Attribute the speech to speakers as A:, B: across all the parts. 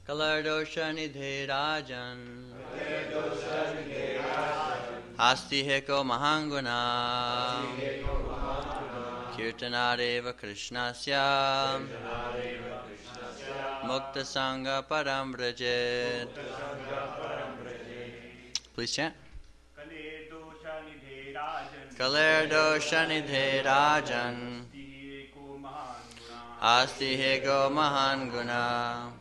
A: Kalardosha Nidhe Rajan Hasti Heko Mahanguna Kirtanareva Krishnasya Mukta Sangha Param Vrajet. Please chant. Kalardosha Nidhe Rajan Asti Heko Mahanguna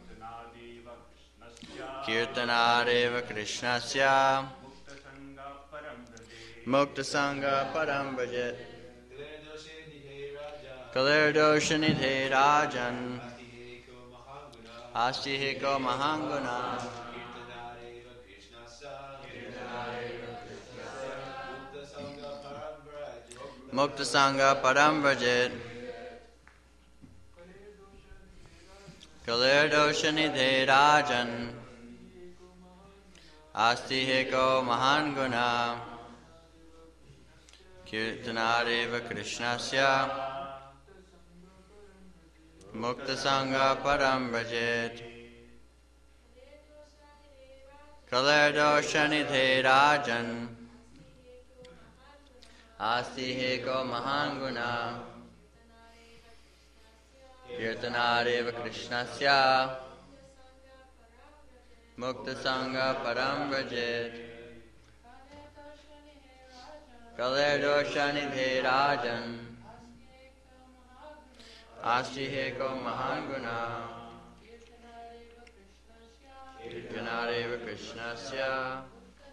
A: Kirtanareva Krishnasya Mukta Sangha Param Vrajet. Kalardosha Nidhe Rajan Asti Heko Mahanguna Mukta Sangha Param Vrajet. Kalardosha Nidhe Rajan Asti Heko Mahanguna Kirtanareva Krishnasya Mukta Sangha Param Vrajet. Kalardosha Nidhe Rajan Asti Heko Mahanguna Kirtanareva Krishnasya Mukta Sangha Param Vrajet. Kalardosha Nidhe Rajan Asti Heko Mahanguna Kirtanareva Krishnasya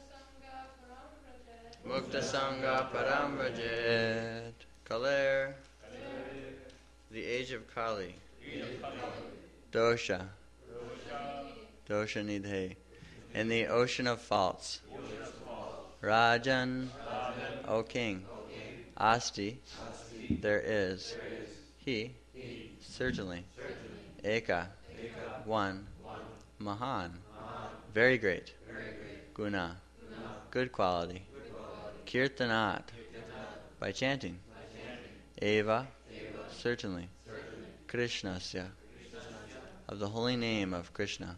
A: Mukta Sangha Param Vrajet. Kaler, the age of Kali. Dosha. Dosha Nidhe. In the ocean of faults. Rajan, O king. Asti, there is. He, certainly. Eka, one. Mahan, very great. Guna, good quality. Kirtanat, by chanting. Eva, certainly. Krishnasya, of the holy name of Krishna.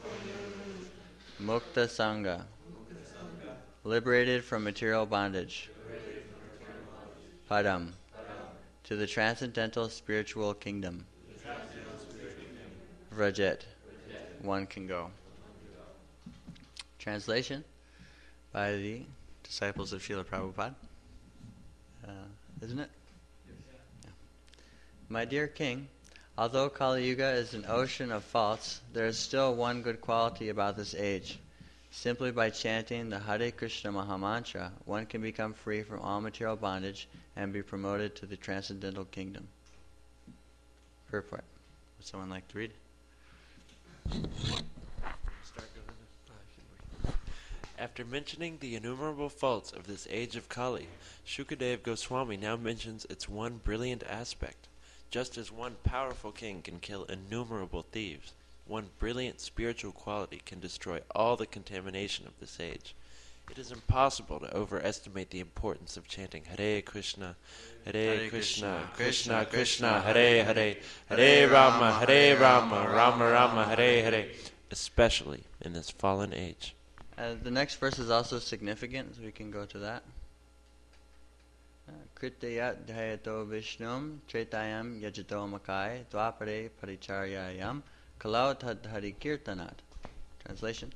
A: Mukta Sangha, liberated from material bondage. Padam, to the transcendental spiritual kingdom. Vrajet, one can go. Translation by the disciples of Srila Prabhupada. Isn't it? Yeah. My dear King, although Kali Yuga is an ocean of faults, there is still one good quality about this age. Simply by chanting the Hare Krishna Mahamantra, one can become free from all material bondage and be promoted to the transcendental kingdom. Purport. Would someone like to read?
B: After mentioning the innumerable faults of this age of Kali, Shukadev Goswami now mentions its one brilliant aspect. Just as one powerful king can kill innumerable thieves, one brilliant spiritual quality can destroy all the contamination of this age. It is impossible to overestimate the importance of chanting Hare Krishna, Hare Krishna, Krishna Krishna, Hare Hare, Hare Rama, Rama Rama, Hare Hare, especially in this fallen age.
A: The next verse is also significant, so we can go to that. Kritayat dhayato vishnum tretayam yajato makai dvapare paricharyayam kalau tadhari kirtanat. Translation.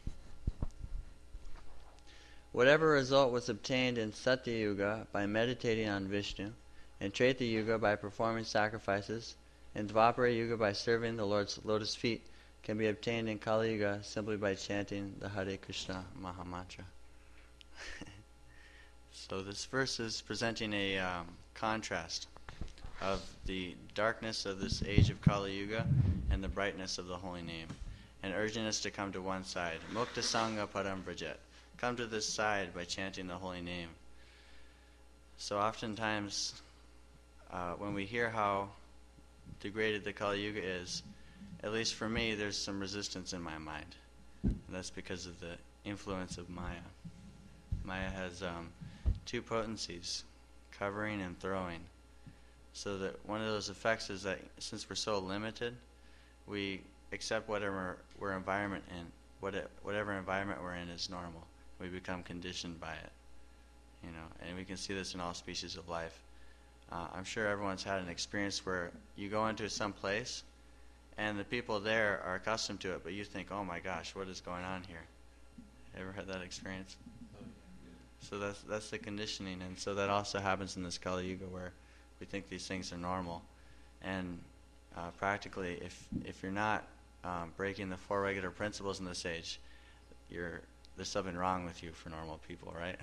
A: Whatever result was obtained in Satya Yuga by meditating on Vishnu, in Treta Yuga by performing sacrifices, in Dvapara Yuga by serving the Lord's lotus feet, can be obtained in Kali Yuga simply by chanting the Hare Krishna Mahamantra. So this verse is presenting a contrast of the darkness of this age of Kali Yuga and the brightness of the holy name, and urging us to come to one side. Mukta Sangha Param Vrajet. Come to this side by chanting the holy name. So oftentimes, when we hear how degraded the Kali Yuga is, at least for me, there's some resistance in my mind. And that's because of the influence of Maya. Maya has two potencies, covering and throwing. So that one of those effects is that since we're so limited, we accept whatever whatever environment we're in is normal. We become conditioned by it, and we can see this in all species of life. I'm sure everyone's had an experience where you go into some place and the people there are accustomed to it, but you think, oh my gosh, what is going on here? Ever had that experience? So that's the conditioning, and so that also happens in this Kali Yuga where we think these things are normal. And practically, if you're not breaking the four regular principles in this age, there's something wrong with you for normal people, right?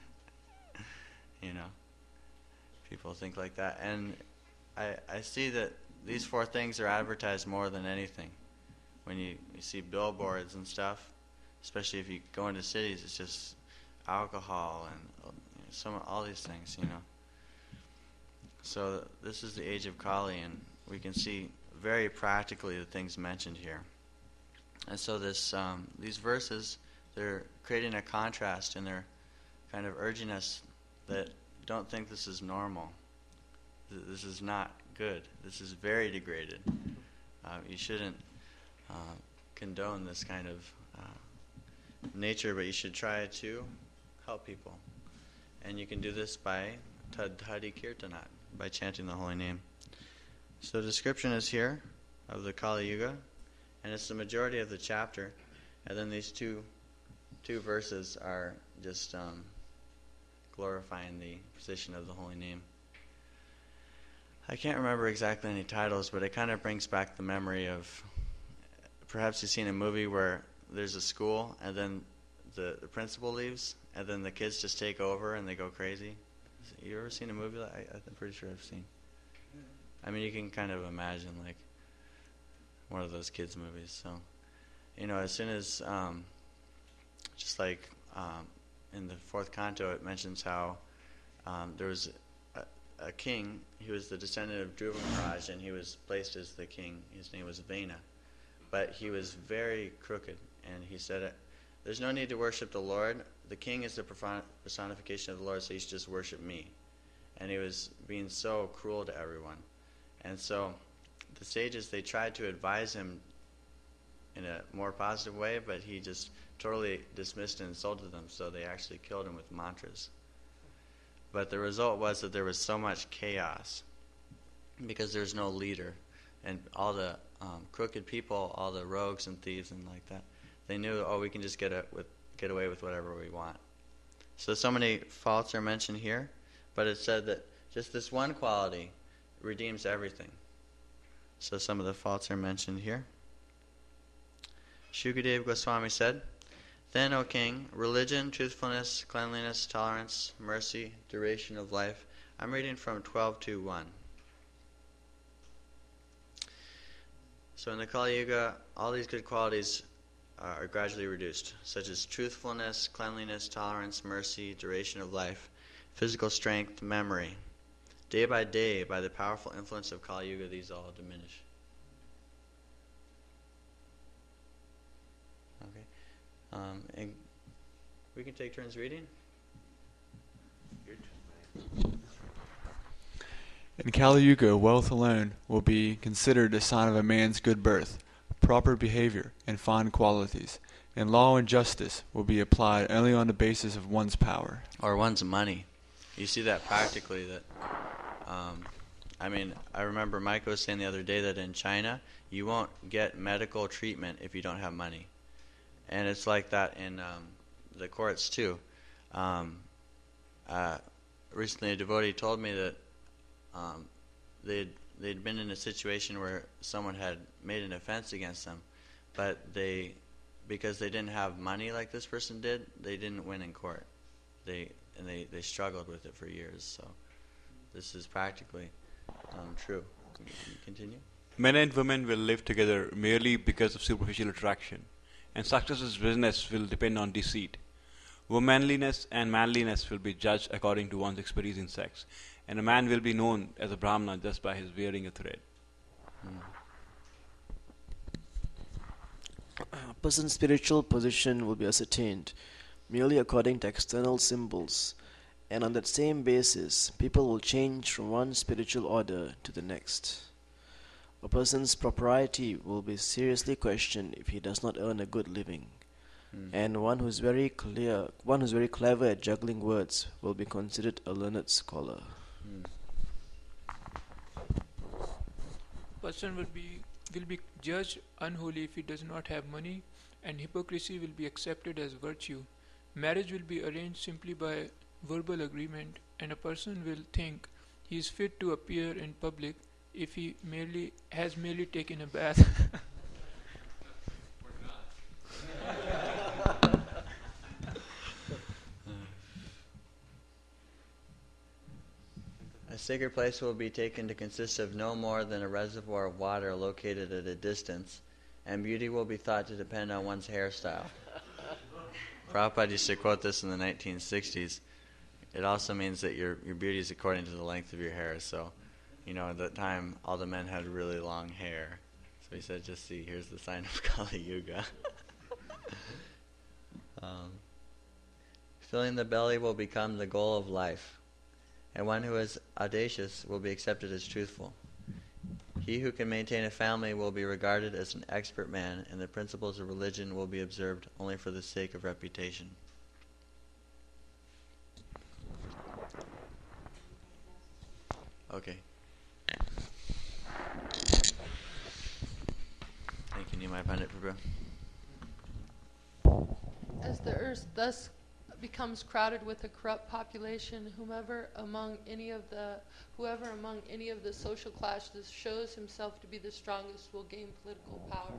A: People think like that. And I see that these four things are advertised more than anything. When you see billboards and stuff, especially if you go into cities, it's just alcohol and all these things, So this is the age of Kali, and we can see very practically the things mentioned here. And so these verses, they're creating a contrast, and they're kind of urging us that don't think this is normal. This is not good. This is very degraded. You shouldn't condone this kind of nature, but you should try to help people. And you can do this by Tadhari Kirtanat, by chanting the holy name. So the description is here of the Kali Yuga, and it's the majority of the chapter. And then these two verses are just glorifying the position of the holy name. I can't remember exactly any titles, but it kind of brings back the memory of, perhaps you've seen a movie where there's a school and then the principal leaves and then the kids just take over and they go crazy. You ever seen a movie like that? I'm pretty sure I've seen. I mean, you can kind of imagine like one of those kids movies. So, as soon as, just like in the fourth canto, it mentions how there was a king. He was the descendant of Dhruva Maharaj, and he was placed as the king. His name was Vena. But he was very crooked, and he said, there's no need to worship the Lord. The king is the personification of the Lord, so you should just worship me. And he was being so cruel to everyone. And so the sages, they tried to advise him in a more positive way, but he just totally dismissed and insulted them, so they actually killed him with mantras. But the result was that there was so much chaos because there's no leader. And all the crooked people, all the rogues and thieves and like that, they knew, we can just get away with whatever we want. So many faults are mentioned here, but it said that just this one quality redeems everything. So some of the faults are mentioned here. Shukadeva Goswami said, "Then, O king, religion, truthfulness, cleanliness, tolerance, mercy, duration of life." I'm reading from 12:2:1. So in the Kali Yuga, all these good qualities are gradually reduced, such as truthfulness, cleanliness, tolerance, mercy, duration of life, physical strength, memory. Day by day, by the powerful influence of Kali Yuga, these all diminish. Okay. And we can take turns reading.
C: In Kali Yuga, wealth alone will be considered a sign of a man's good birth, proper behavior, and fine qualities, and law and justice will be applied only on the basis of one's power.
A: Or one's money. You see that practically, that I remember Mike was saying the other day that in China, you won't get medical treatment if you don't have money. And it's like that in the courts too. Recently a devotee told me that they'd been in a situation where someone had made an offense against them, but because they didn't have money like this person did, they didn't win in court. They struggled with it for years. So this is practically true. Can you continue?
D: Men and women will live together merely because of superficial attraction, and success in business will depend on deceit. Womanliness and manliness will be judged according to one's expertise in sex, and a man will be known as a Brahmana just by his wearing a thread.
E: A person's spiritual position will be ascertained merely according to external symbols, and on that same basis, people will change from one spiritual order to the next. A person's propriety will be seriously questioned if he does not earn a good living. And one who's very clever at juggling words will be considered a learned scholar.
F: Person will be judged unholy if he does not have money, and hypocrisy will be accepted as virtue. Marriage will be arranged simply by verbal agreement, and a person will think he is fit to appear in public if he has merely taken a bath.
A: A sacred place will be taken to consist of no more than a reservoir of water located at a distance, and beauty will be thought to depend on one's hairstyle. Prabhupada used to quote this in the 1960s. It also means that your beauty is according to the length of your hair. So, at that time, all the men had really long hair. So he said, just see, here's the sign of Kali Yuga. Filling the belly will become the goal of life, and one who is audacious will be accepted as truthful. He who can maintain a family will be regarded as an expert man, and the principles of religion will be observed only for the sake of reputation. Okay. Thank you, Nimai Pandit Prabhu.
G: As the earth thus becomes crowded with a corrupt population, whoever among any of the social classes shows himself to be the strongest will gain political power.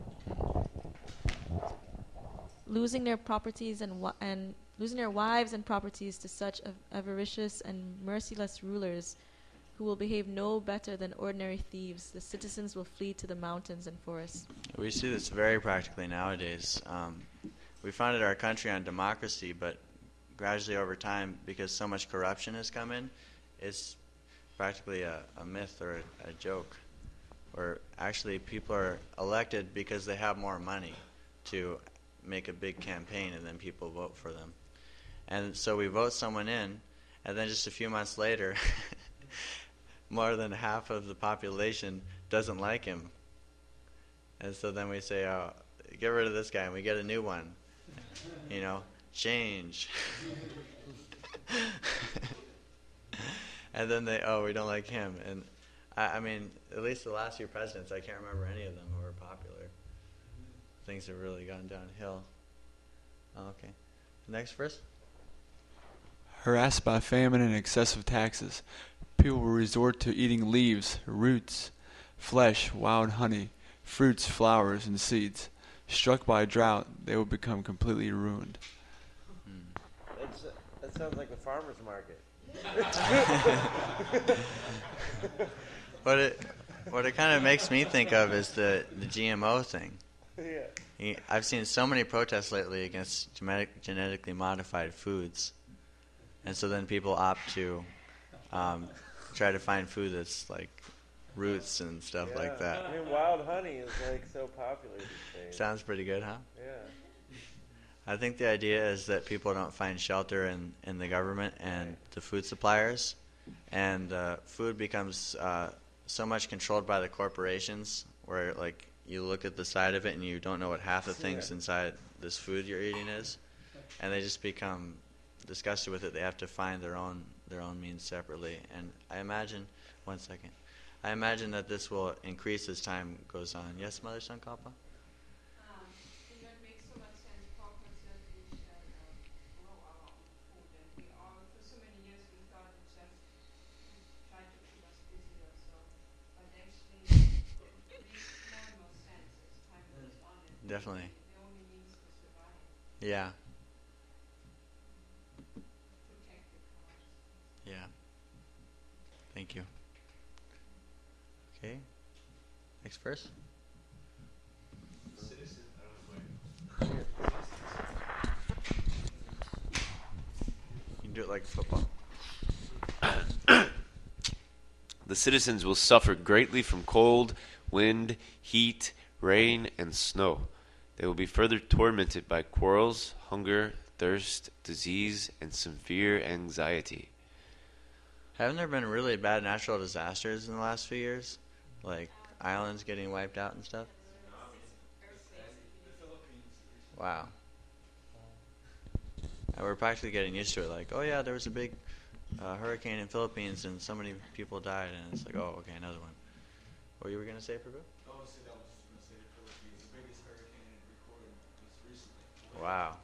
H: Losing their properties and losing their wives and properties to such avaricious and merciless rulers who will behave no better than ordinary thieves, the citizens will flee to the mountains and forests.
A: We see this very practically nowadays. We founded our country on democracy, but gradually over time, because so much corruption has come in, it's practically a myth or a joke. Or actually people are elected because they have more money to make a big campaign, and then people vote for them. And so we vote someone in, and then just a few months later, more than half of the population doesn't like him. And so then we say, oh, get rid of this guy, and we get a new one. Change. And then we don't like him. And I mean, at least the last few presidents, I can't remember any of them who were popular. Things have really gone downhill. Okay. Next verse.
C: Harassed by famine and excessive taxes, people will resort to eating leaves, roots, flesh, wild honey, fruits, flowers, and seeds. Struck by drought, they will become completely ruined.
B: That sounds like the farmer's market.
A: What it kind of makes me think of is the GMO thing.
B: Yeah.
A: I've seen so many protests lately against genetically modified foods, and so then people opt to try to find food that's like roots and stuff like that.
B: I mean, wild honey is so popular these days.
A: Sounds pretty good, huh?
B: Yeah.
A: I think the idea is that people don't find shelter in the government and the food suppliers, and food becomes so much controlled by the corporations, where you look at the side of it and you don't know what half the things inside this food you're eating is, and they just become disgusted with it. They have to find their own means separately. And I imagine that this will increase as time goes on. Yes, Mother Sankalpa?
I: That makes so much sense. Prabhupada said we shall grow our own food, and we all, for so many years, we thought it just tried to keep us busy or so. But actually, it makes more and more sense as time goes on. And
A: Definitely.
I: the only means to survive.
A: Yeah.
I: Protect the cause.
A: Yeah. Thank you. Okay. Next verse. You can do it like football.
J: The citizens will suffer greatly from cold, wind, heat, rain, and snow. They will be further tormented by quarrels, hunger, thirst, disease, and severe anxiety.
A: Haven't there been really bad natural disasters in the last few years? Like islands getting wiped out and stuff? Wow. And we're practically getting used to it. Like, oh yeah, there was a big hurricane in Philippines and so many people died, and it's like, oh, okay, another one. What you were going to say, Prabhu? Wow.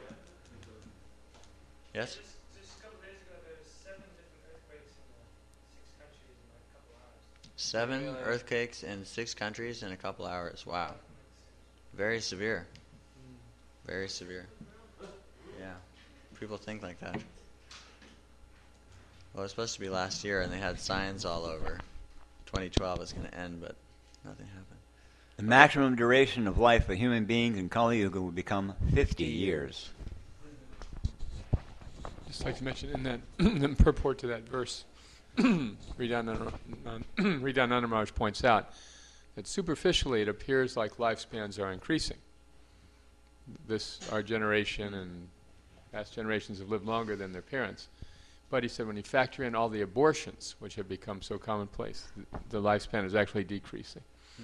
A: Yes?
K: Just a couple of days ago, there was 7 different earthquakes in 6 countries in like a couple hours.
A: 7 earthquakes in 6 countries in a couple hours. Wow. Very severe. Very severe. Yeah. People think like that. Well, it was supposed to be last year, and they had signs all over. 2012 is going to end, but nothing happened.
L: The maximum duration of life for human beings in Kali Yuga will become 50 years.
M: Just like to mention in that the purport to that verse, Ridananda Maharaj points out that superficially it appears like lifespans are increasing. Our generation and past generations have lived longer than their parents. But he said when you factor in all the abortions, which have become so commonplace, the lifespan is actually decreasing.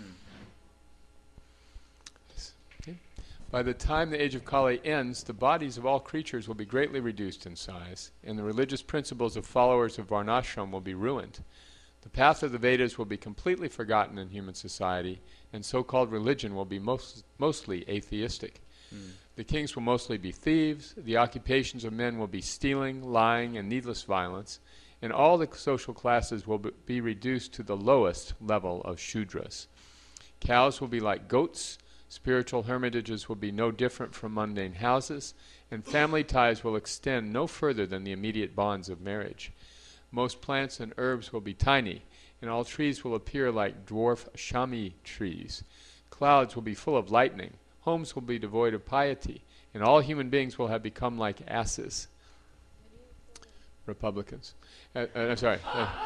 M: Okay. By the time the age of Kali ends, the bodies of all creatures will be greatly reduced in size, and the religious principles of followers of Varnashram will be ruined. The path of the Vedas will be completely forgotten in human society, and so-called religion will be mostly atheistic. The kings will mostly be thieves, the occupations of men will be stealing, lying, and needless violence, and all the social classes will be reduced to the lowest level of Shudras. Cows will be like goats, spiritual hermitages will be no different from mundane houses, and family ties will extend no further than the immediate bonds of marriage. Most plants and herbs will be tiny, and all trees will appear like dwarf shami trees. Clouds will be full of lightning. Homes will be devoid of piety, and all human beings will have become like asses. Republicans. I'm sorry.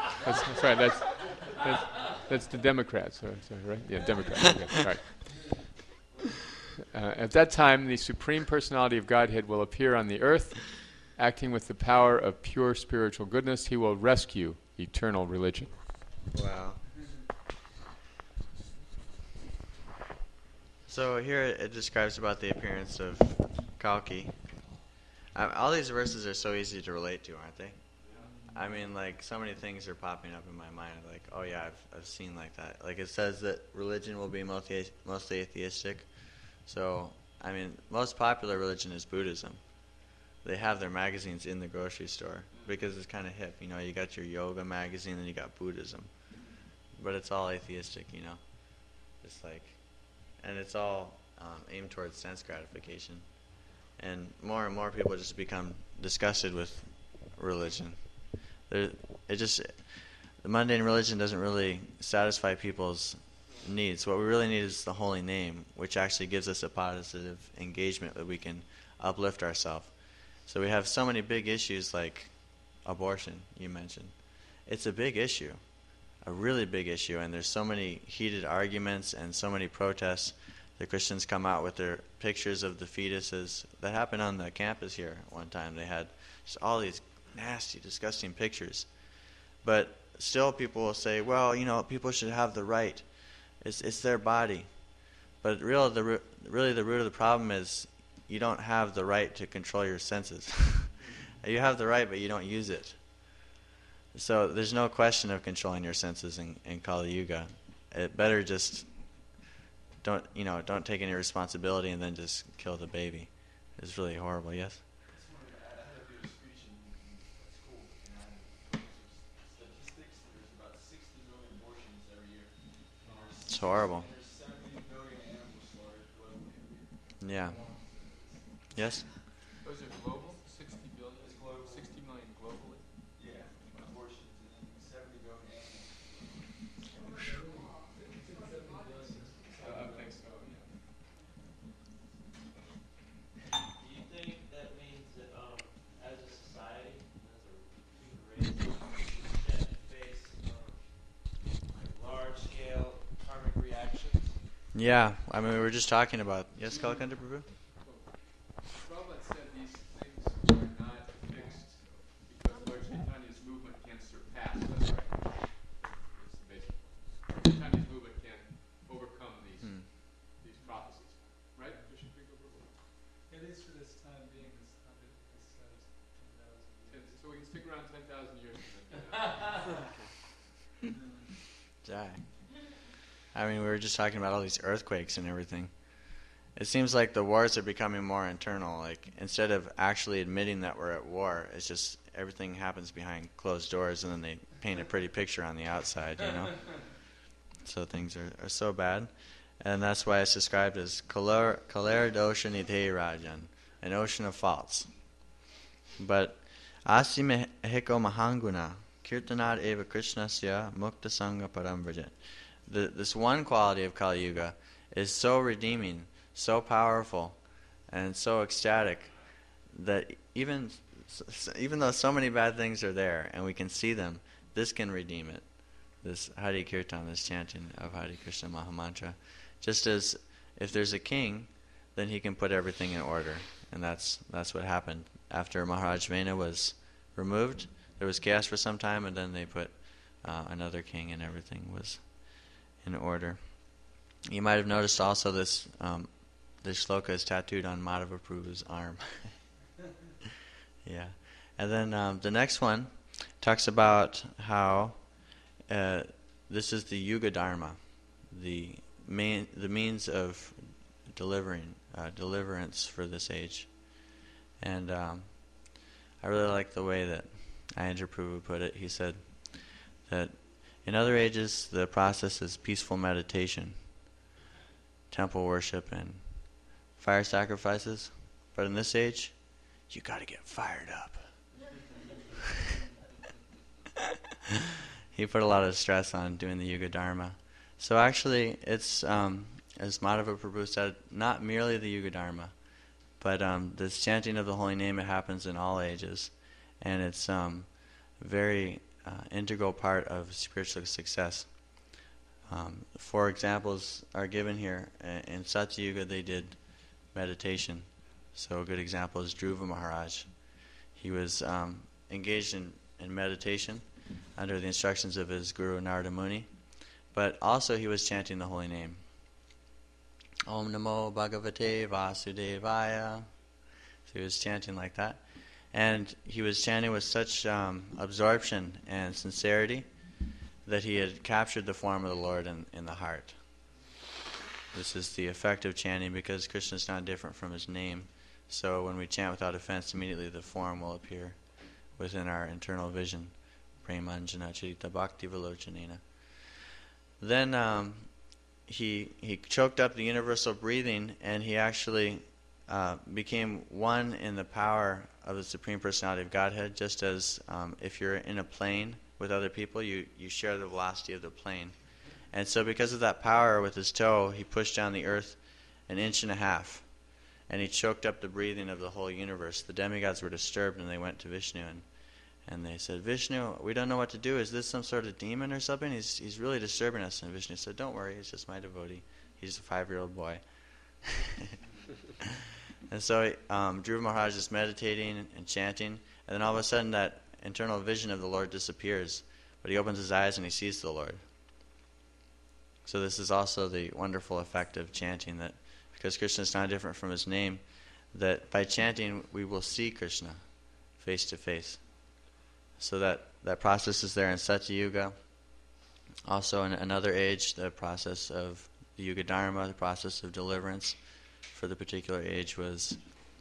M: That's the Democrats. Sorry, right? Yeah, Democrats. Okay, sorry. At that time, the Supreme Personality of Godhead will appear on the earth, acting with the power of pure spiritual goodness. He will rescue eternal religion.
A: Wow. So here it describes about the appearance of Kalki. All these verses are so easy to relate to, aren't they? I mean, like, so many things are popping up in my mind. Like, oh yeah, I've seen like that. Like, it says that religion will be mostly atheistic. So, I mean, most popular religion is Buddhism. They have their magazines in the grocery store because it's kind of hip. You know, you got your yoga magazine and you got Buddhism. But it's all atheistic, you know. It's like... And it's all aimed towards sense gratification. And more people just become disgusted with religion. The mundane religion doesn't really satisfy people's needs. What we really need is the holy name, which actually gives us a positive engagement that we can uplift ourselves. So we have so many big issues like abortion, you mentioned. It's a big issue. A really big issue, and there's so many heated arguments and so many protests. The Christians come out with their pictures of the fetuses. That happened on the campus here one time. They had just all these nasty, disgusting pictures. But still people will say, well, you know, people should have the right. It's their body. But really the root of the problem is you don't have the right to control your senses. You have the right, but you don't use it. So there's no question of controlling your senses in Kali Yuga. It better just don't take any responsibility and then just kill the baby. It's really horrible. Yes. It's horrible. Yeah. Yes.
M: Those are global. 60 billion. 60 million globally. Yeah. Abortions in 70 billion. I think so.
B: Do you think that means that as a society, as a human race, we should face large-scale karmic reactions?
A: Yeah. I mean, we were just talking about. Yes, Kalakanda Prabhu?
M: Prabhupada said these things are not fixed because Lord Chaitanya's movement can surpass. That's right. It's the basic point. Chaitanya's movement can
C: At least for this time being,
M: So we can stick around 10,000 years.
A: Jack. I mean, we were just talking about all these earthquakes and everything. It seems like the wars are becoming more internal. Like, instead of actually admitting that we're at war, it's just everything happens behind closed doors, and then they paint a pretty picture on the outside, you know? So things are so bad. And that's why it's described as Kaler Dosha Nidhe Rajan, an ocean of faults. But Asi Mehiko Mahanguna, Kirtanad Eva Krishnasya Mukta Sangha Paramvrajat. This one quality of Kali Yuga is so redeeming, so powerful, and so ecstatic that even though so many bad things are there and we can see them, this can redeem it. This Hari Kirtan, this chanting of Hare Krishna Mahamantra. Just as if there's a king, then he can put everything in order. And that's what happened. After Maharaj Vena was removed, there was chaos for some time, and then they put another king, and everything was in order. You might have noticed also this shloka is tattooed on Madhava Prabhu's arm. Yeah. And then the next one talks about how this is the Yuga Dharma, the means of deliverance for this age. And I really like the way that Ayendra Prabhu put it. He said that in other ages the process is peaceful meditation, temple worship, and fire sacrifices. But in this age, you got to get fired up. He put a lot of stress on doing the Yuga Dharma. So actually, it's, as Madhava Prabhu said, not merely the Yuga Dharma, but this chanting of the holy name, it happens in all ages. And it's very integral part of spiritual success. 4 examples are given here. In Satya Yuga, they did meditation. So a good example is Dhruva Maharaj. He was engaged in meditation under the instructions of his guru Narada Muni, but also he was chanting the holy name. Om Namo Bhagavate Vasudevaya. So he was chanting like that. And he was chanting with such absorption and sincerity that he had captured the form of the Lord in the heart. This is the effect of chanting, because Krishna is not different from his name. So when we chant without offense, immediately the form will appear within our internal vision. Premanjana Charita Bhakti Vilochanena. Then he choked up the universal breathing, and he actually became one in the power of the Supreme Personality of Godhead, just as if you're in a plane with other people, you share the velocity of the plane. And so because of that power, with his toe, he pushed down the earth 1.5 inches, and he choked up the breathing of the whole universe. The demigods were disturbed, and they went to Vishnu, and they said, Vishnu, we don't know what to do. Is this some sort of demon or something? He's really disturbing us. And Vishnu said, don't worry, he's just my devotee. He's a 5-year-old boy. And so Dhruva Maharaj is meditating and chanting, and then all of a sudden that internal vision of the Lord disappears, but he opens his eyes and he sees the Lord. So this is also the wonderful effect of chanting, that because Krishna is not different from his name, that by chanting we will see Krishna face to face. So that process is there in Satya Yuga. Also in another age, the process of the Yuga Dharma, the process of deliverance for the particular age was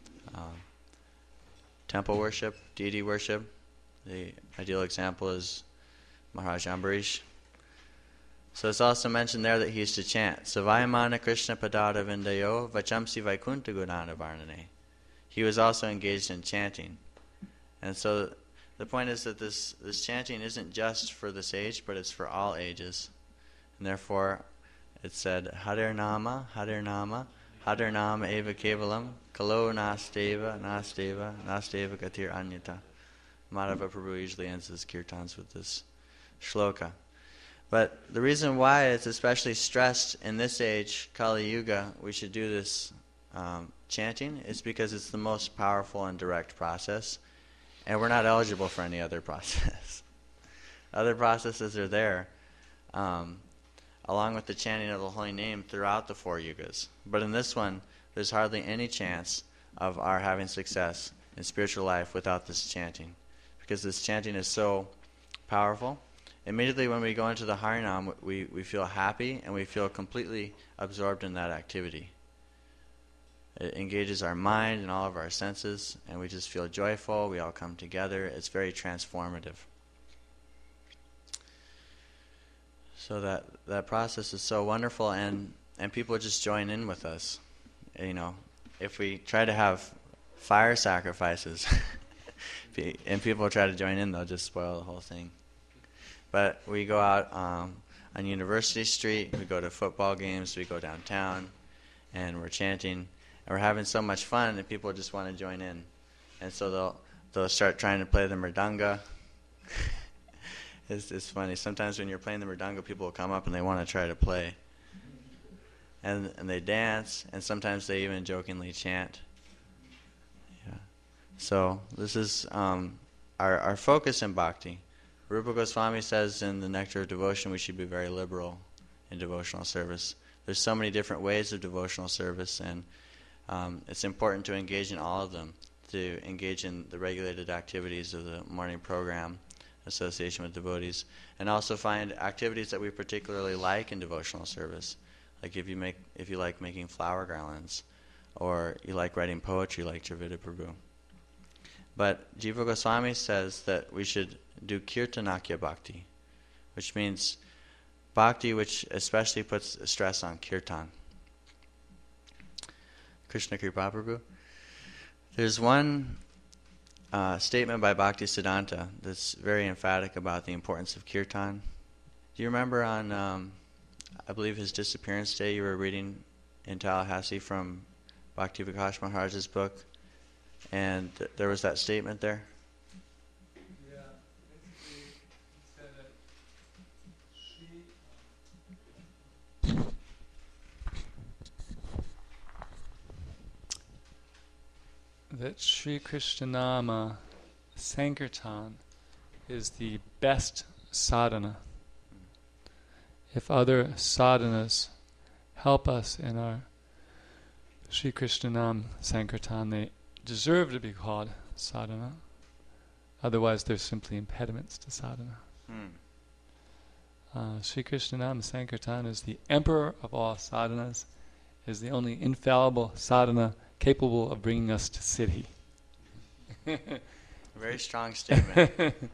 A: temple worship, deity worship. The ideal example is Maharaj Ambarish. So it's also mentioned there that he used to chant, Savayamana Krishna Padada Vindayo Vachamsi Vaikunta Gunana Varnane. He was also engaged in chanting. And so the point is that this chanting isn't just for this age, but it's for all ages. And therefore, it said, Harir Nama, Harir Nama, Harir Nama Eva Kevalam, Kalo Nasteva, Nasteva, Nasteva Gatir Anyata. Madhava Prabhu usually ends his kirtans with this shloka. But the reason why it's especially stressed in this age, Kali Yuga, we should do this chanting, is because it's the most powerful and direct process, and we're not eligible for any other process. Other processes are there, along with the chanting of the holy name throughout the 4 yugas. But in this one, there's hardly any chance of our having success in spiritual life without this chanting, because this chanting is so powerful. Immediately when we go into the Harinam, we feel happy and we feel completely absorbed in that activity. It engages our mind and all of our senses, and we just feel joyful. We all come together. It's very transformative. So that process is so wonderful, and people just join in with us. You know, if we try to have fire sacrifices and people try to join in, they'll just spoil the whole thing. But we go out on University Street, we go to football games, we go downtown, and we're chanting, and we're having so much fun that people just want to join in. And so they'll start trying to play the mridanga. It's funny. Sometimes when you're playing the mridanga, people will come up and they want to try to play. And they dance, and sometimes they even jokingly chant. Yeah. So this is our focus in bhakti. Rupa Goswami says in the Nectar of Devotion we should be very liberal in devotional service. There's so many different ways of devotional service, and it's important to engage in all of them, to engage in the regulated activities of the morning program, association with devotees, and also find activities that we particularly like in devotional service. Like if you like making flower garlands, or you like writing poetry like Dravida Prabhu. But Jiva Goswami says that we should do kirtanakya bhakti, which means bhakti which especially puts stress on kirtan. Krishna Kripa Prabhu. There's one statement by Bhaktisiddhanta that's very emphatic about the importance of kirtan. Do you remember on, I believe his disappearance day, you were reading in Tallahassee from Bhakti Vikash Maharaj's book, and there was that statement there?
N: Yeah, basically he said that Sri Krishnanama Sankirtan is the best sadhana. If other sadhanas help us in our Sri Krishnanam Sankirtan, they deserve to be called sadhana. Otherwise, they're simply impediments to sadhana. Sri Krishnanam Sankirtan is the emperor of all sadhanas, is the only infallible sadhana capable of bringing us to siddhi.
A: Very strong statement.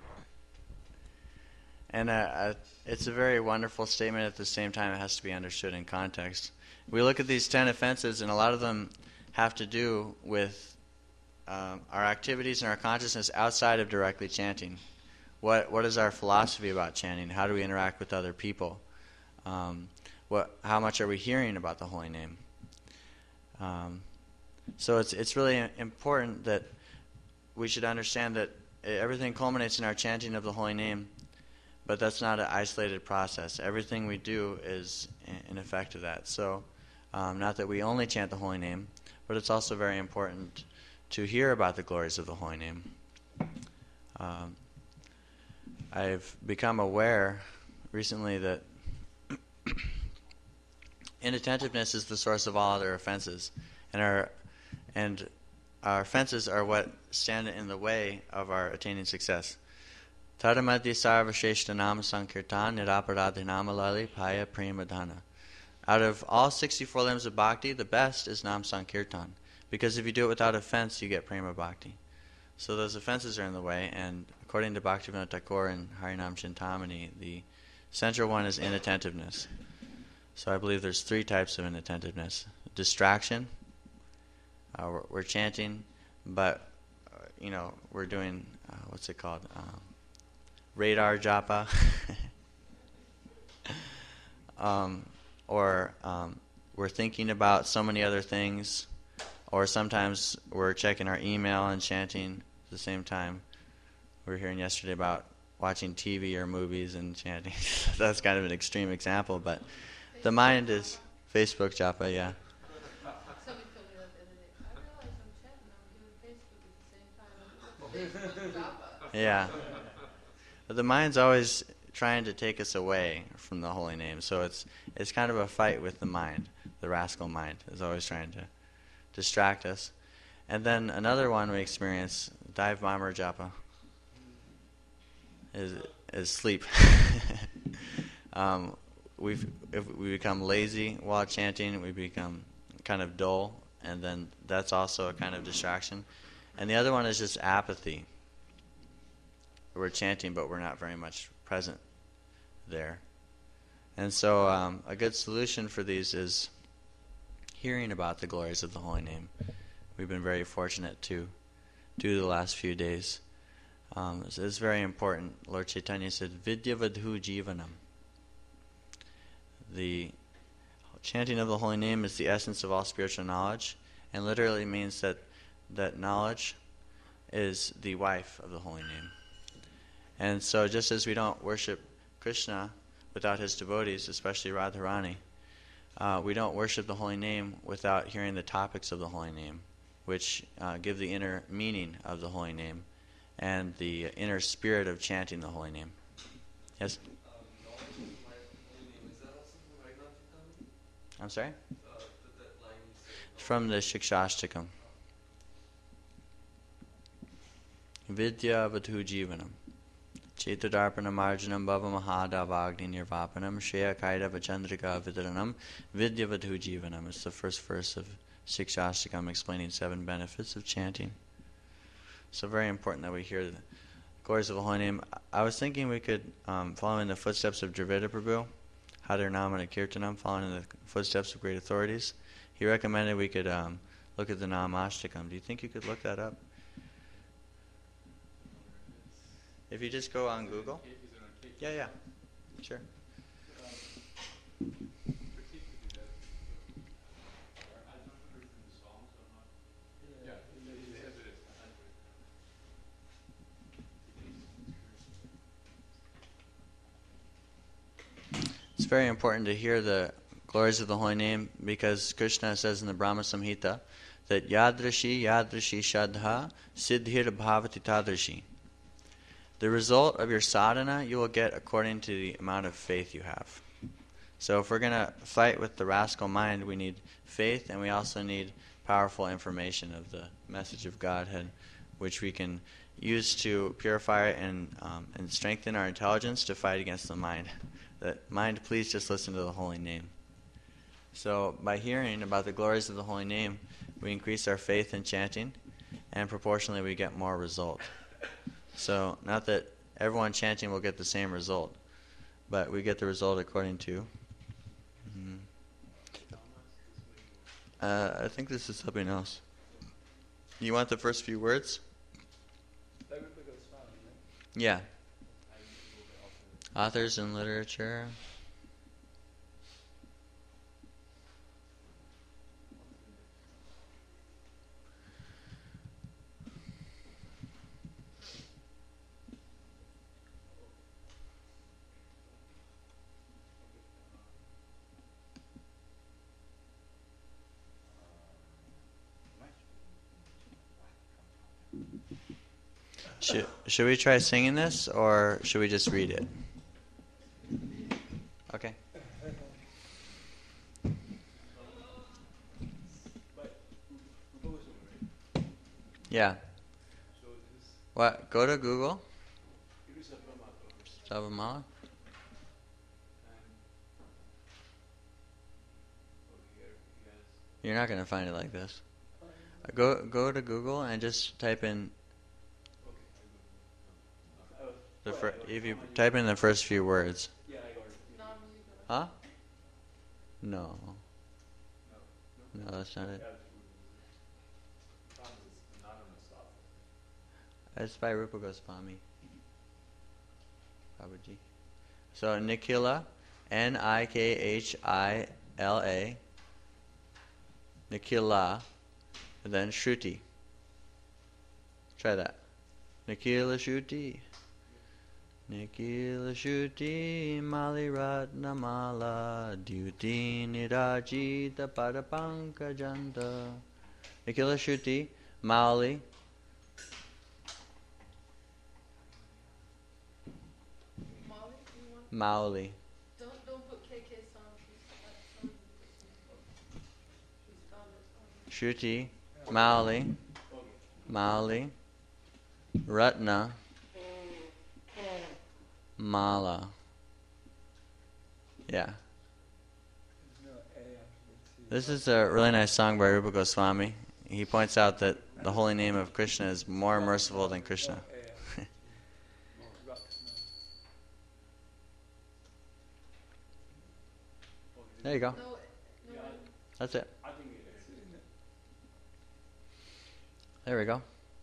A: And it's a very wonderful statement. At the same time, it has to be understood in context. We look at these 10 offenses, and a lot of them have to do with our activities and our consciousness outside of directly chanting. What is our philosophy about chanting? How do we interact with other people? How much are we hearing about the holy name? So it's really important that we should understand that everything culminates in our chanting of the holy name, but that's not an isolated process. Everything we do is in effect of that. So not that we only chant the holy name, but it's also very important to hear about the glories of the holy name. I've become aware recently that inattentiveness is the source of all other offenses, and our offenses are what stand in the way of our attaining success. Tadamadhi sarvasheshta nama sankirtan niraparadhinama lali paya premadhana. Out of all 64 limbs of bhakti, the best is nam sankirtan, because if you do it without offense, you get prema bhakti. So those offenses are in the way, and according to Bhaktivinoda Thakur and Harinam Chintamani, the central one is inattentiveness. So I believe there's 3 types of inattentiveness. Distraction. We're chanting, but we're doing what's it called? Radar japa. Or we're thinking about so many other things, or sometimes we're checking our email and chanting at the same time. We were hearing yesterday about watching TV or movies and chanting. That's kind of an extreme example, but the mind is Facebook japa, yeah.
G: Somebody told me that the other day. I realize I'm chanting, I'm doing Facebook at the same time. Facebook japa.
A: Yeah. But the mind's always trying to take us away from the holy name. So it's kind of a fight with the mind. The rascal mind is always trying to distract us. And then another one we experience, Dive Bomber Japa, is sleep. If we become lazy while chanting, we become kind of dull, and then that's also a kind of distraction. And the other one is just apathy. We're chanting, but we're not very much present there. And so a good solution for these is hearing about the glories of the Holy Name. We've been very fortunate to do the last few days. It's very important. Lord Chaitanya said, Vidya Vadhu Jivanam. The chanting of the Holy Name is the essence of all spiritual knowledge, and literally means that knowledge is the wife of the Holy Name. And so just as we don't worship Krishna without his devotees, especially Radharani, we don't worship the Holy Name without hearing the topics of the Holy Name, which give the inner meaning of the Holy Name and the inner spirit of chanting the Holy Name. Yes? I'm sorry? From the Shikshashtakam. Vidya Vadhu Jivanam. Chetadarpana Marjanam Bhava Mahadavagni Nirvapanam Shreya Kaida Vachandrika Vidaranam Vidya Vadhu Jivanam. It's the first verse of Shikshashtakam explaining 7 benefits of chanting. So very important that we hear the glories of the Holy Name. I was thinking we could follow in the footsteps of Dravida Prabhu, Harinamana Kirtanam, following in the footsteps of great authorities. He recommended we could look at the Namashtakam. Do you think you could look that up? If you just go on Google? Yeah, sure. It's very important to hear the glories of the Holy Name, because Krishna says in the Brahma Samhita that Yadrashi Shadha Siddhir Bhavati Tadrashi. The result of your sadhana you will get according to the amount of faith you have. So if we're going to fight with the rascal mind, we need faith, and we also need powerful information of the message of Godhead, which we can use to purify and strengthen our intelligence to fight against the mind. That mind, please just listen to the Holy Name. So by hearing about the glories of the Holy Name, we increase our faith in chanting, and proportionally we get more result. So not that everyone chanting will get the same result, but we get the result according to... I think this is something else. You want the first few words? Yeah. Authors in literature. Should we try singing this, or should we just read it? Okay. Yeah. What? Go to Google. Savamala. You're not going to find it like this. Go to Google and just type in. If you type in the first few words. Huh? No. No, that's not it. It's by Rupa Goswami. Babaji. So Nikhila, Nikhila, Nikhila, and then Shruti. Try that. Nikhila Shruti. Nikhila Shruti Mali Ratnamala Dyuti Nirajita Padapankajanta. Nikhila Shruti Mali. Mauli.
G: Don't put KK songs.
A: Shruti Mauli Mali, Ratna, Mala. Yeah. This is a really nice song by Rupa Goswami. He points out that the holy name of Krishna is more merciful than Krishna. There you go. That's it. There we go.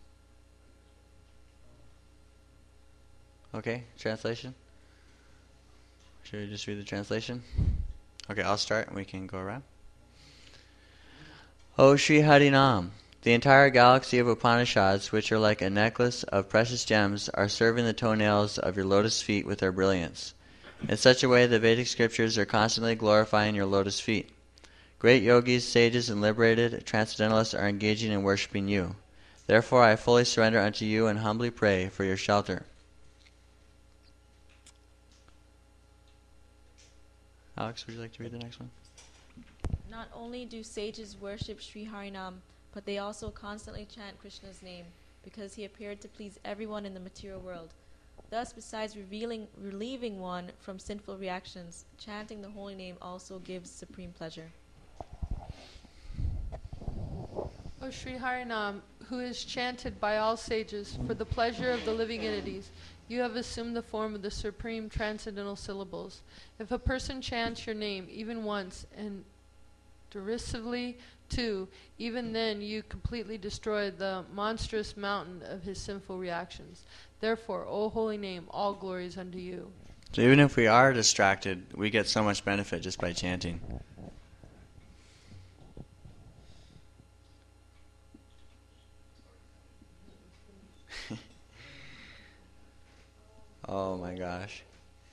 A: Okay, translation. Should we just read the translation? Okay, I'll start and we can go around. O Sri Harinam, the entire galaxy of Upanishads, which are like a necklace of precious gems, are serving the toenails of your lotus feet with their brilliance. In such a way, the Vedic scriptures are constantly glorifying your lotus feet. Great yogis, sages, and liberated transcendentalists are engaging in worshipping you. Therefore, I fully surrender unto you and humbly pray for your shelter. Alex, would you like to read the next one?
H: Not only do sages worship Sri Harinam, but they also constantly chant Krishna's name, because he appeared to please everyone in the material world. Thus, besides relieving one from sinful reactions, chanting the holy name also gives supreme pleasure.
G: O Sri Harinam, who is chanted by all sages for the pleasure of the living entities, you have assumed the form of the supreme transcendental syllables. If a person chants your name even once and derisively too, even then you completely destroy the monstrous mountain of his sinful reactions. Therefore, O holy name, all glory is unto you.
A: So even if we are distracted, we get so much benefit just by chanting. Oh my gosh.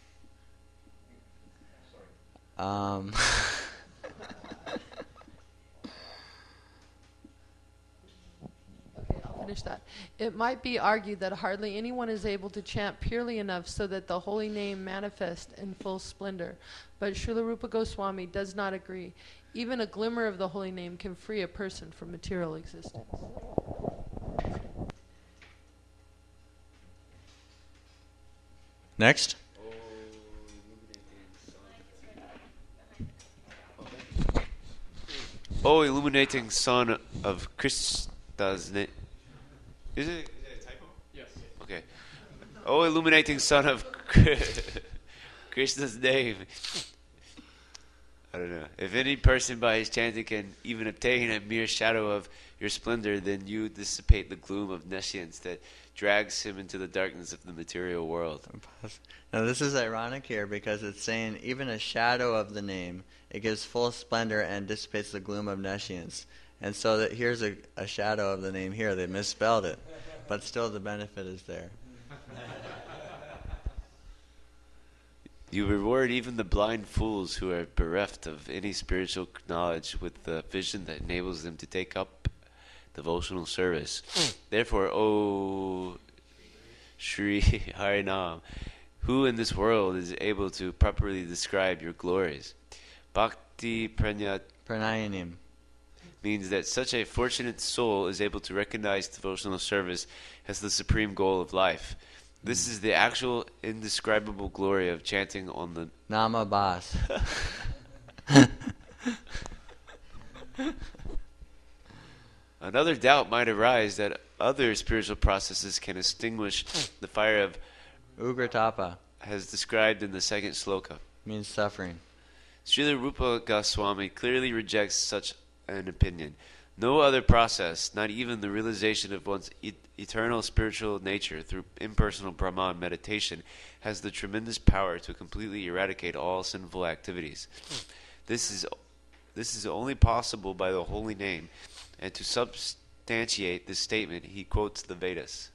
G: Finish that. It might be argued that hardly anyone is able to chant purely enough so that the holy name manifest in full splendor. But Srila Rupa Goswami does not agree. Even a glimmer of the holy name can free a person from material existence.
A: Next.
J: O illuminating son of Krishna's name. Is it a typo?
M: Yes.
J: Okay. O illuminating son of Krishna's name. I don't know. If any person by his chanting can even obtain a mere shadow of your splendor, then you dissipate the gloom of nescience that drags him into the darkness of the material world.
A: Now this is ironic here because it's saying even a shadow of the name, it gives full splendor and dissipates the gloom of nescience. And so that here's a shadow of the name here. They misspelled it, but still the benefit is there.
J: You reward even the blind fools who are bereft of any spiritual knowledge with the vision that enables them to take up devotional service. Therefore, O Sri Harinam, who in this world is able to properly describe your glories? Bhakti
A: Pranayanim
J: means that such a fortunate soul is able to recognize devotional service as the supreme goal of life. This is the actual indescribable glory of chanting on the
A: Nama Bas.
J: Another doubt might arise that other spiritual processes can extinguish the fire of
A: Ugratapa,
J: as described in the second sloka.
A: Means suffering.
J: Srila Rupa Goswami clearly rejects such an opinion. No other process, not even the realization of one's eternal spiritual nature through impersonal Brahman meditation, has the tremendous power to completely eradicate all sinful activities. This is only possible by the holy name, and to substantiate this statement, he quotes the Vedas.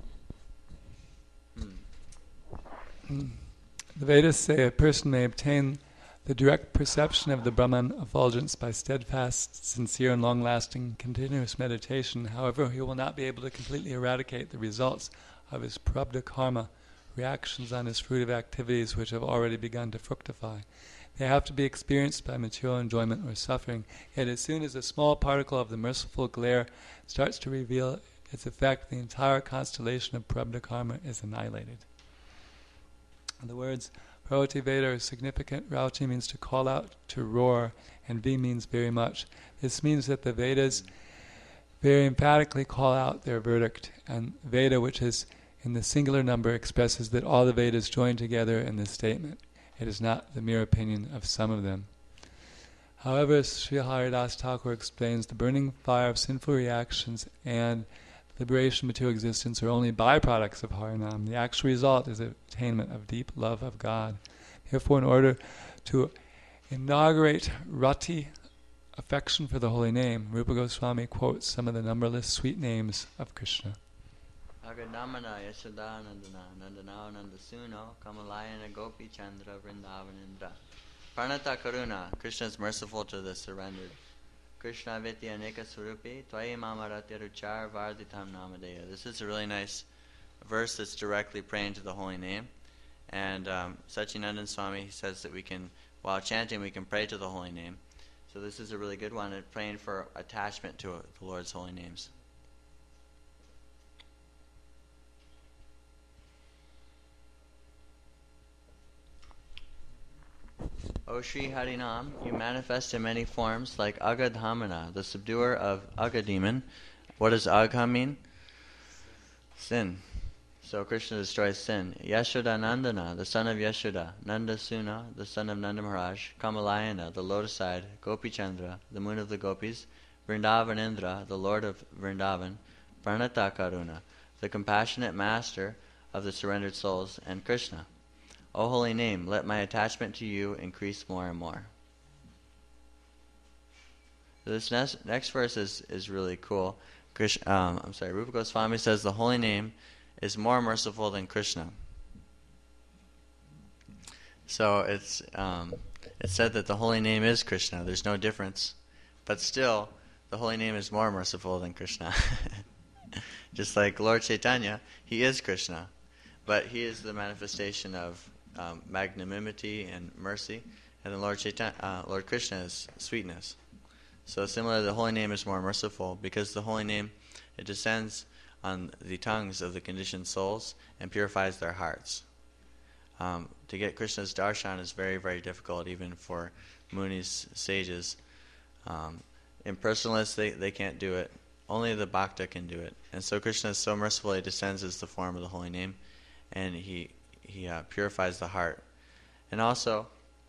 N: The Vedas say a person may obtain the direct perception of the Brahman effulgence by steadfast, sincere, and long-lasting, continuous meditation. However, he will not be able to completely eradicate the results of his prarabdha karma, reactions on his fruitive activities which have already begun to fructify. They have to be experienced by material enjoyment or suffering. Yet as soon as a small particle of the merciful glare starts to reveal its effect, the entire constellation of Prabdha Karma is annihilated. The words Ravati Veda are significant. Ravati means to call out, to roar, and V means very much. This means that the Vedas very emphatically call out their verdict, and Veda, which is in the singular number, expresses that all the Vedas join together in this statement. It is not the mere opinion of some of them. However, Sri Haridas Thakur explains the burning fire of sinful reactions and liberation of material existence are only byproducts of Harinam. The actual result is the attainment of deep love of God. Therefore, in order to inaugurate Rati, affection for the holy name, Rupa Goswami quotes some of the numberless sweet names of Krishna.
A: Agadamana Yashodanandana Nandana Nandasuno Kamalayana Gopi Chandra Vrindavanindra. Pranata Karuna, Krishna is merciful to the surrendered. Krishna Vitya Anika Swarupi Twai Mamarati Ruchar Varditam Namadeya. This is a really nice verse that's directly praying to the holy name. And Sachinandan Swami says that we can, while chanting, we can pray to the holy name. So this is a really good one, and praying for attachment to the Lord's holy names. O Sri Harinam, you manifest in many forms like Agadhamana, the subduer of Aga demon. What does Agha mean? Sin. So Krishna destroys sin. Yashodanandana, the son of Yashoda. Nandasuna, the son of Nanda Maharaj. Kamalayana, the lotus-eyed. Gopichandra, the moon of the gopis. Vrindavanindra, the lord of Vrindavan. Pranata Karuna, the compassionate master of the surrendered souls. And Krishna. O holy name, let my attachment to you increase more and more. So this next verse is really cool. Rupa Goswami says the holy name is more merciful than Krishna. So it's said that the holy name is Krishna. There's no difference. But still, the holy name is more merciful than Krishna. Just like Lord Chaitanya, he is Krishna. But he is the manifestation of magnanimity and mercy, and then Lord Krishna is sweetness. So similarly, the holy name is more merciful because the holy name, it descends on the tongues of the conditioned souls and purifies their hearts. To get Krishna's darshan is very, very difficult, even for munis, sages. Impersonalists, they can't do it. Only the bhakta can do it. And so Krishna is so merciful, he descends as the form of the holy name, and he purifies the heart. And also,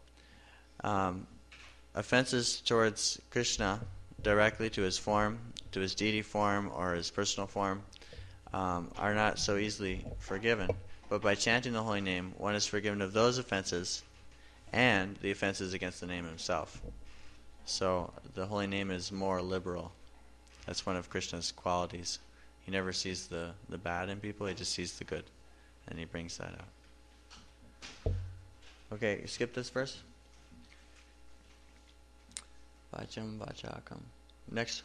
A: offenses towards Krishna directly to his form, to his deity form or his personal form, are not so easily forgiven. But by chanting the holy name, one is forgiven of those offenses and the offenses against the name himself. So the holy name is more liberal. That's one of Krishna's qualities. He never sees the bad in people, he just sees the good. And he brings that out. Okay, skip this verse. Vacham vachakam. Next.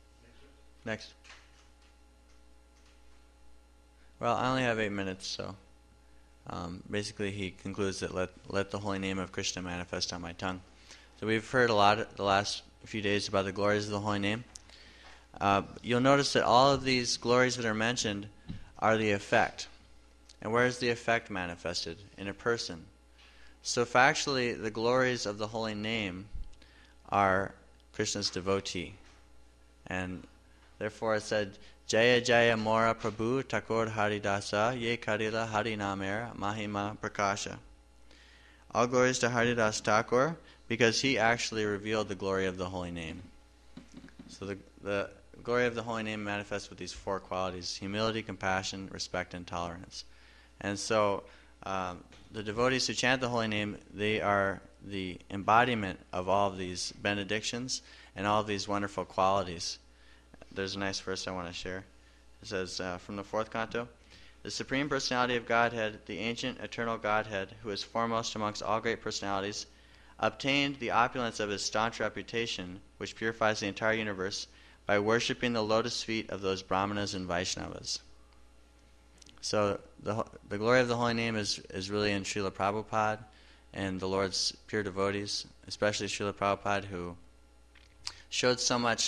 A: Well, I only have 8 minutes, so basically he concludes that let the holy name of Krishna manifest on my tongue. So we've heard a lot the last few days about the glories of the holy name. You'll notice that all of these glories that are mentioned are the effect. And where is the effect manifested? In a person. So factually, the glories of the holy name are Krishna's devotee. And therefore it said, Jaya Jaya Mora Prabhu Thakur Haridasa Ye Karila Harinamer Mahima Prakasha. All glories to Haridas Thakur, because he actually revealed the glory of the holy name. So the glory of the holy name manifests with these 4 qualities: humility, compassion, respect, and tolerance. And so the devotees who chant the holy name, they are the embodiment of all of these benedictions and all of these wonderful qualities. There's a nice verse I want to share. It says from the 4th canto, the Supreme Personality of Godhead, the ancient eternal Godhead, who is foremost amongst all great personalities, obtained the opulence of his staunch reputation, which purifies the entire universe, by worshipping the lotus feet of those Brahmanas and Vaishnavas. So the glory of the holy name is really in Srila Prabhupada and the Lord's pure devotees, especially Srila Prabhupada, who showed so much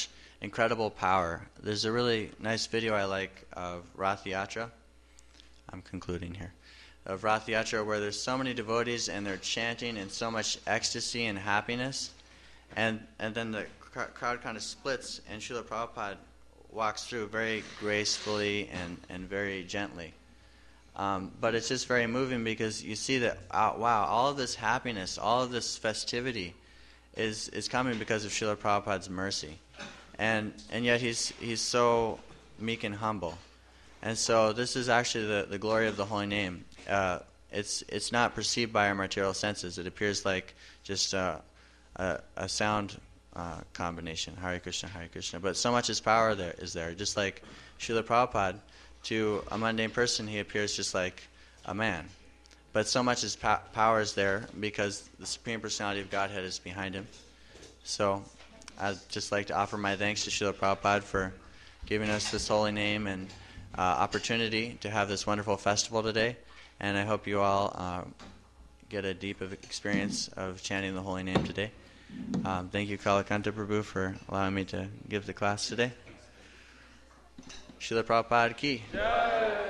A: incredible power. There's a really nice video I like of Rath Yatra. I'm concluding here. Of Rath Yatra, where there's so many devotees and they're chanting in so much ecstasy and happiness, and then the crowd kind of splits, and Srila Prabhupada walks through very gracefully and very gently. But it's just very moving because you see that, wow, all of this happiness, all of this festivity is coming because of Srila Prabhupada's mercy. And yet he's so meek and humble. And so this is actually the glory of the holy name. It's not perceived by our material senses. It appears like just a sound combination, Hare Krishna, Hare Krishna. But so much power is there. Just like Srila Prabhupada, to a mundane person, he appears just like a man. But so much power is there because the Supreme Personality of Godhead is behind him. So I'd just like to offer my thanks to Srila Prabhupada for giving us this holy name and opportunity to have this wonderful festival today. And I hope you all get a deep experience of chanting the holy name today. Thank you, Kalakanta Prabhu, for allowing me to give the class today. Srila Prabhupada ki. Jai.